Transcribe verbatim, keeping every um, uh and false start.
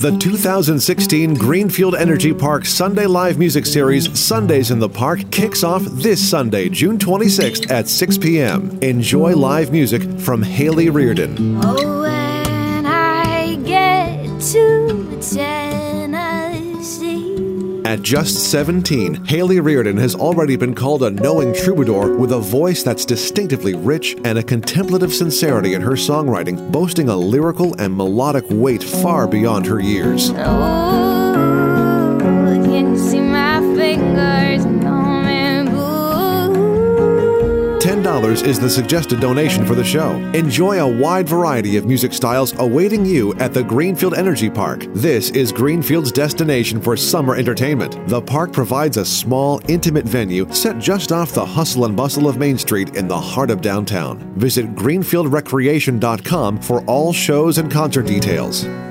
The two thousand sixteen Greenfield Energy Park Sunday Live Music Series, Sundays in the Park, kicks off this Sunday, June twenty-sixth at six p.m. Enjoy live music from Haley Reardon. Oh, when I get to Tennessee. At just seventeen, Haley Reardon has already been called a knowing troubadour with a voice that's distinctively rich and a contemplative sincerity in her songwriting, boasting a lyrical and melodic weight far beyond her years. Oh, can you see my fingers going blue? ten dollars is the suggested donation for the show. Enjoy a wide variety of music styles awaiting you at the Greenfield Energy Park. This is Greenfield's destination for summer entertainment. The park provides a small, intimate venue set just off the hustle and bustle of Main Street in the heart of downtown. Visit greenfield recreation dot com for all shows and concert details.